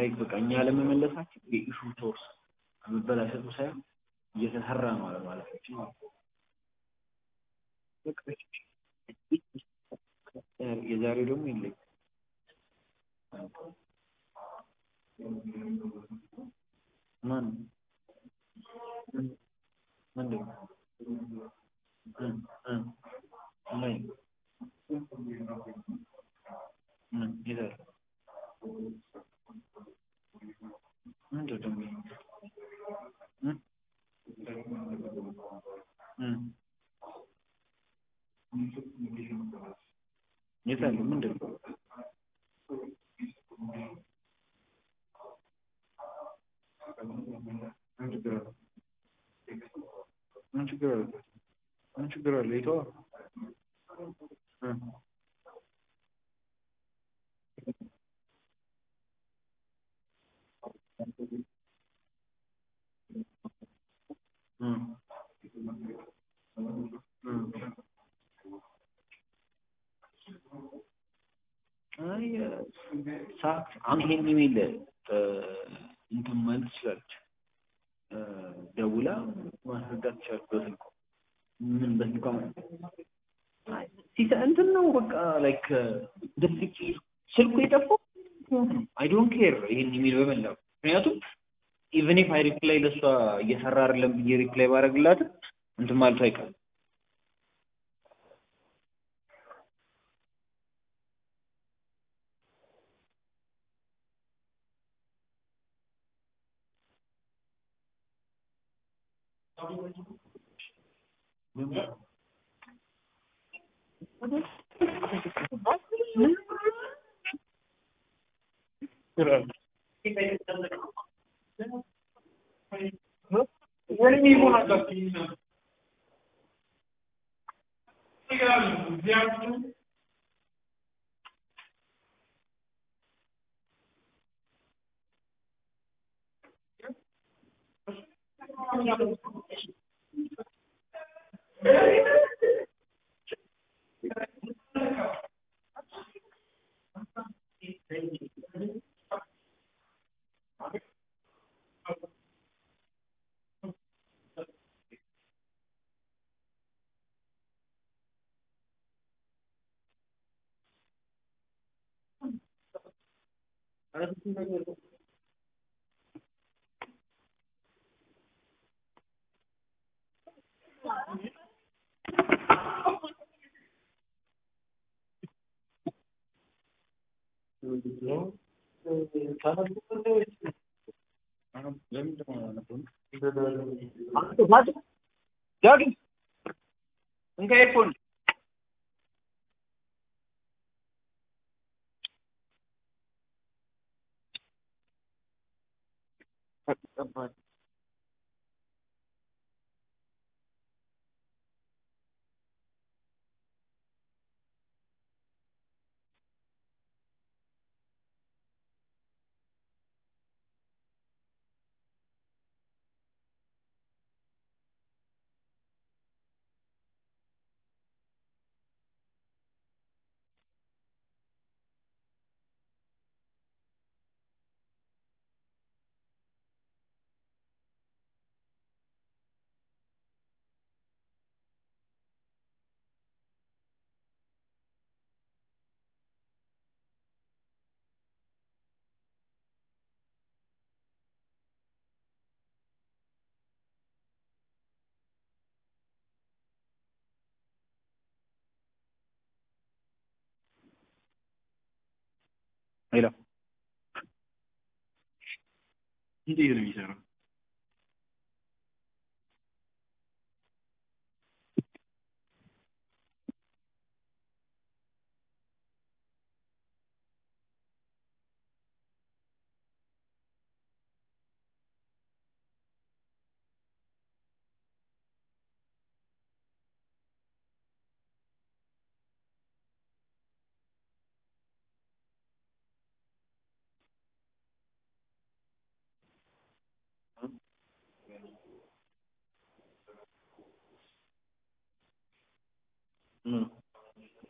ላይክ በቃ እኛ ለመመለሳችን የኢሹ ሶርስ መበላሸቱ ሳይሆን እየተሰራ ነው ማለታችን በቃ የዛሬው ደግሞ የለኝም ማን ምንድን ነው ላይ ይላል ምንድን ነው ይላል ምንድን ነው ምን ችግር አለ ይተዋ አይ ሰዓት አሁን ይሄን ኢሜል እንትን ማለት ትችላለች ደውላ ማስረዳት ትችላለች በስልኩ ምን በስልኳ እንትን ነው በቃ ላይክ ስልኩ የጠፋው አይ ዶንት ኬር ይሄን ኢሜል በመላው ምክንያቱም ኢቨን ኢፍ አይ ሪፕላይ ለሷ እየሰራ አይደለም ብዬ ሪፕላይ ባደርግላት እንትን ማለት አይቀርም ዳግም እንካ ኤርፎን ሄሎ እንዴት ነው የሚሰራው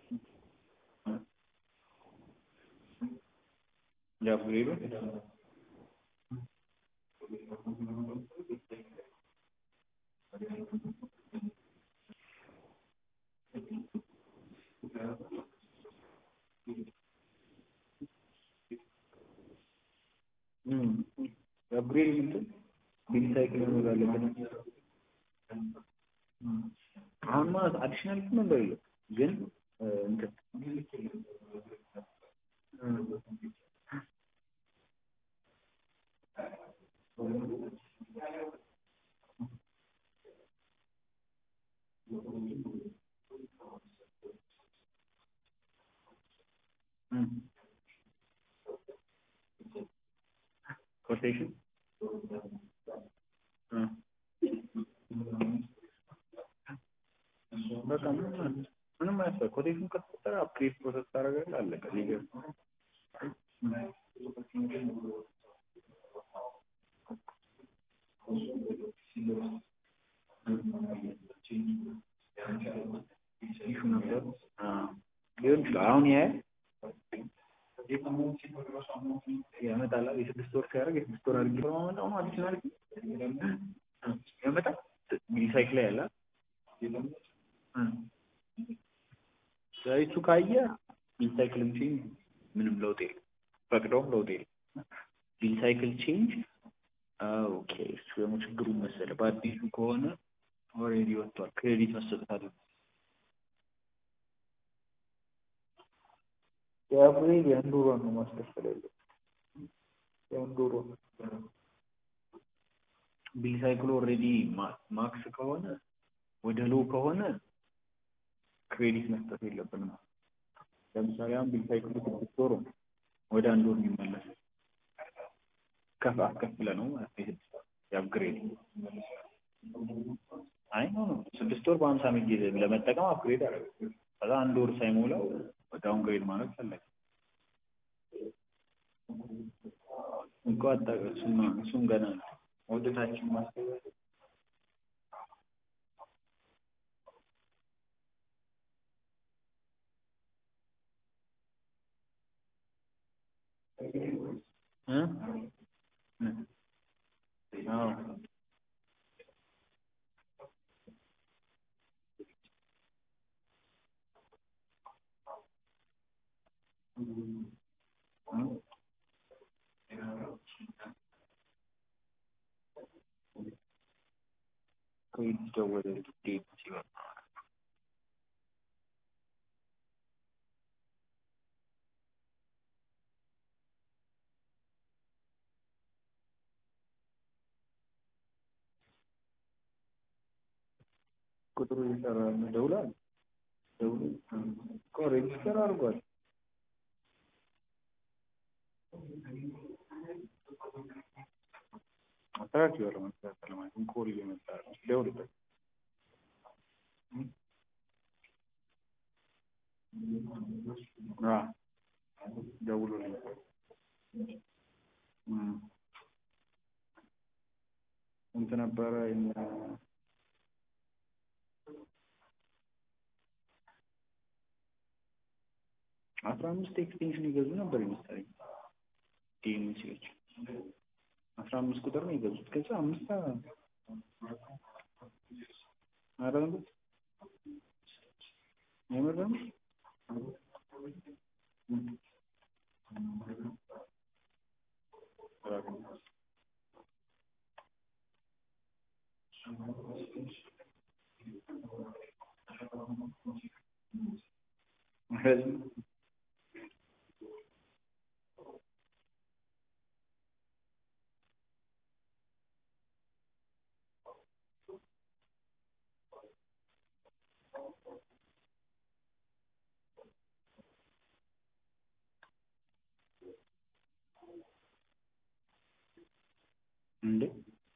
ያ ፍሬዶ አፕግሬድ እንትን ቢል ሳይክል መኖር አለበት። አሁን ማለት አዲሽናል ነበር የለው ግን እንትን ኮቴሽን በቃ ምንም አያስፈልግ። ኮቴሽን ከተፈጠረ አፕግሬድ ፕሮሰስ ታደርጋለህ፣ አለቀ። ሊገርም ኢሹ ነበር ሊሆን ይችላል። አሁን ያመጣል የስድስት ወር ሲያደርግ የስድስት ወር አድርጌ በማመጣው ነው አዲስ ማለት ያመጣል። ሪሳይክል ላይ ያለ እሱ ካየ ሪሳይክል ቼንጅ ምንም ለውጥ የለም፣ ፈቅደውም ለውጥ የለም። ሪሳይክል ቼንጅ ኦኬ። እሱ ደግሞ ችግሩን መሰለህ በአዲሱ ከሆነ ኦልሬዲ ወጥቷል፣ ክሬዲት መሰጠት አለ። የአፕግሬድ የአንድ ወሯን ነው ማስከፈል ያለው፣ የአንድ ወሯን። ቢል ሳይክሉ ኦልሬዲ ማክስ ከሆነ ወደ ሎ ከሆነ ክሬዲት መስጠት የለብንም። ለምሳሌ አሁን ቢል ሳይክሉ 6 ወር ወደ አንድ ወር የሚመለስ አስከፍለ ነው የስድስት ወር የአፕግሬድ። አይ ኖ 6 ወር በ50 ጊዜ ለመጠቀም አፕግሬድ አደረገ። ከዛ አንድ ወር ሳይሞላው ዳውንግሬድ ማለት ፈለገ እንኳ አጣቀ። እሱም ገና ወደታችን ማስገባት ይደወል ዴት ሲሆን ቁጥሩ እየሰራ ነው። ደውሏል እኮ ሬጅስተር አድርጓል። አስተካክል ያለው መስተካከል ማለት ኮል እየመጣ ነው። ደውልበት ደውሎልኝ እንትን ነበረ 15 ኤክስቴንሽን ይገዙ ነበር ይመስለኝ። ዲኤምሲዎች 15 ቁጥር ነው የገዙት። ከዛ 5 አረንዱ የመረም እንዴ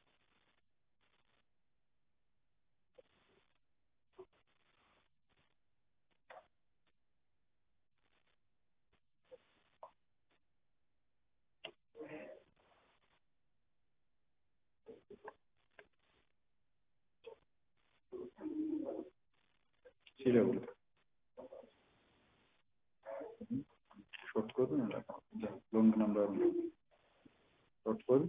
ሲደውል ሾርት ኮድ ነው ሎንግ ነምበር ነው ሾርት ኮድ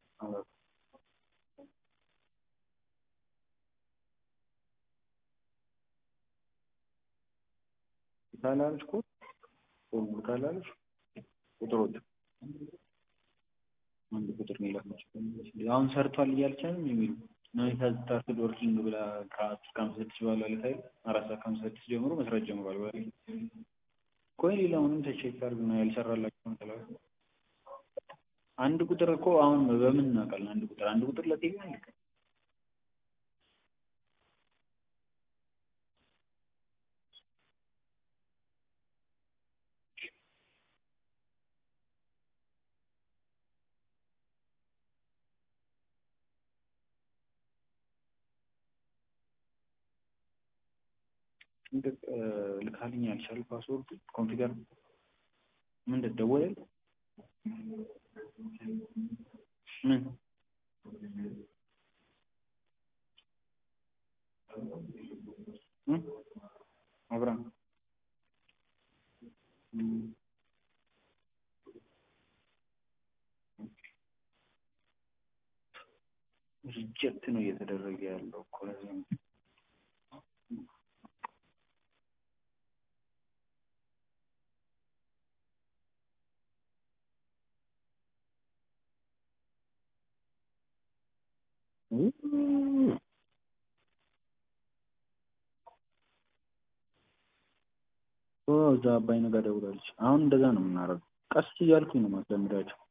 ካላልሽ ኮድ ሎንግ ካላልሽ ቁጥሮች አንድ ቁጥር ነው የላከችው። አሁን ሰርቷል እያልቻልም የሚሉ ነው ስታርትድ ወርኪንግ ብላ ከአስር ከሀምሳ ስድስት ባለው ላይ ታይል 4 ሰዓት ከ56 ጀምሮ መስራት ጀምሯል። ቆይ ሌላውንም ተቼክ አድርግና ያልሰራላቸውን ተላክ። አንድ ቁጥር እኮ አሁን በምን እናውቃለን? አንድ ቁጥር ለቴሌ አንድ ልካልኝ ያልቻል ፓስወርድ ኮንፊገር ምንድን ደወለል ምን አብራም ሪጀክት ነው እየተደረገ ያለው እኮ ለዚህ ነው። እዛ አባይ ነገር ደውላለች። አሁን እንደዛ ነው የምናደርገው። ቀስ እያልኩኝ ነው ማስለምዳቸው።